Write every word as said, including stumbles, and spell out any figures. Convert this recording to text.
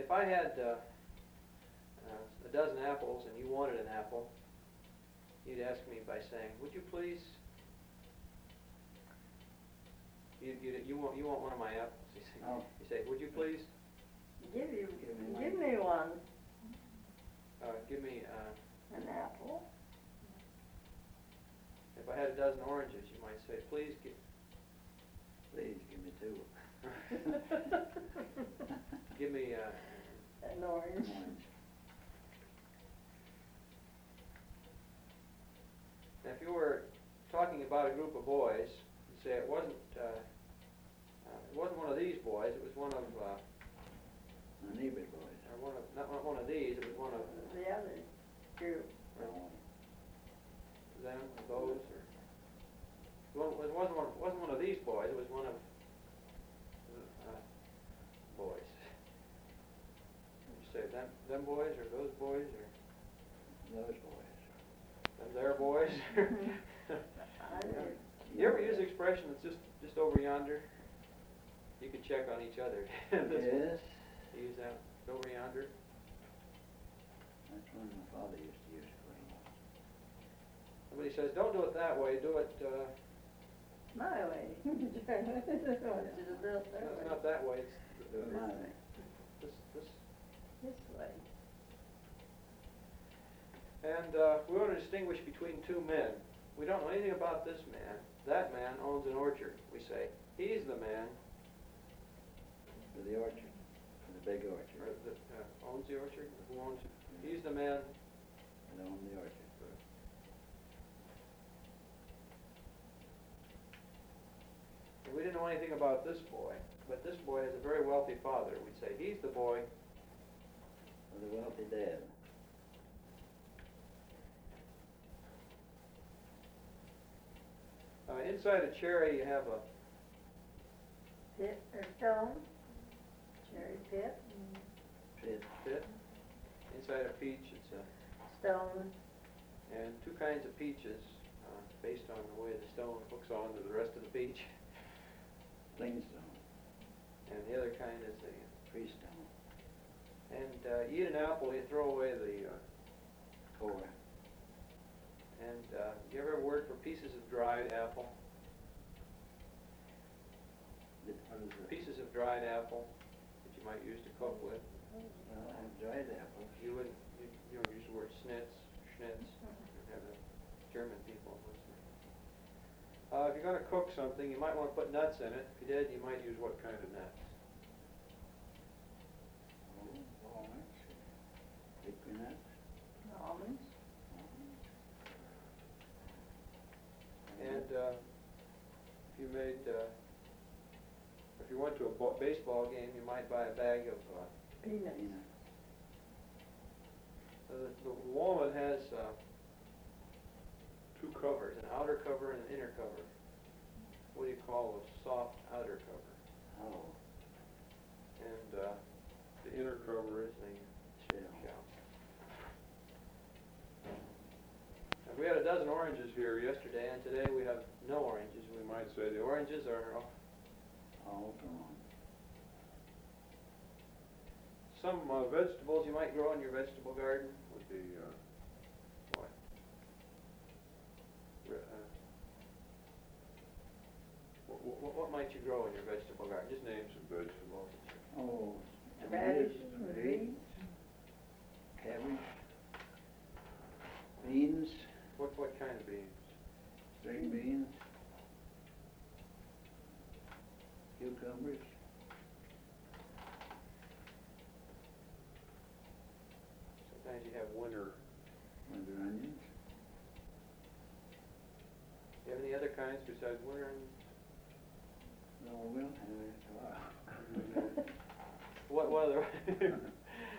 if I had uh, uh, a dozen apples and you wanted an apple, you'd ask me by saying, "Would you please?" You you you want you want one of my apples? You say, Oh. you say "Would you please?" Give you, Give me give one. me one, Uh, give me. Uh, an apple. if I had a dozen oranges, you might say, "Please give." Please give me two. Give me. Uh, An orange. Orange. Now, if you were talking about a group of boys, you'd say it wasn't. Uh, uh, it wasn't one of these boys. It was one of. Uh, The neighbor boys. or one of not one- one of these. It was one of The other group. Oh. them, or those, or. Well, it wasn't one. Wasn't one of these boys. It was one of. Uh, boys. You say them, them boys, or those boys, or Those boys. them their boys. I did. You ever use the expression that's just just over yonder? You could check on each other. This one. Yes. You use that over yonder. That's one my father used to use for him. Somebody says, "Don't do it that way. Do it." Uh, My way. I want you to do it that no, way. not that way. It's uh, My way. this this. This way. And uh, we want to distinguish between two men. We don't know anything about this man. That man owns an orchard. We say he's the man For the orchard. For the big or orchard. that uh, owns the orchard. Who owns it? He's the man. That own the orchard. And we didn't know anything about this boy, but this boy has a very wealthy father. We'd say he's the boy. For the wealthy dad. Uh, inside a cherry, you have a Pit or stone? Cherry pit? Pit. pit. Inside a peach, it's a Stone. and two kinds of peaches, uh, based on the way the stone hooks on to the rest of the peach. Clingstone. And the other kind is a. Freestone. And uh, you eat an apple, you throw away the. Uh, Core. and uh, you ever have a word for pieces of dried apple? The- What is it? Pieces of dried apple that you might use to cook with. Well, I have dried apples. You wouldn't. You, you don't use the word schnitz, schnitz. You have the German people listening. Uh, if you're going to cook something, you might want to put nuts in it. If you did, you might use what kind of nuts? Oh, walnuts. Hickory nuts. Almonds. And uh, if you made, uh, if you went to a bo- baseball game, you might buy a bag of. Uh, Peanuts. Peanut. the, the walnut has uh, two covers, an outer cover and an inner cover. What do you call a soft outer cover? Oh. And uh, the inner cover is the Shell. shell. Now, we had a dozen oranges here yesterday, and today we have no oranges. We might say the oranges are off. All gone. Some uh, vegetables you might grow in your vegetable garden would be uh, what? Re- uh, what, what, what might you grow in your vegetable garden? Just name some vegetables. Oh. Radish, tomatoes, beets. Cabbage. Beans. What what kind of beans? String beans. Cucumbers. Sometimes you have winter. Winter onions. Do you have any other kinds besides winter onions? No, we'll have it. What what other?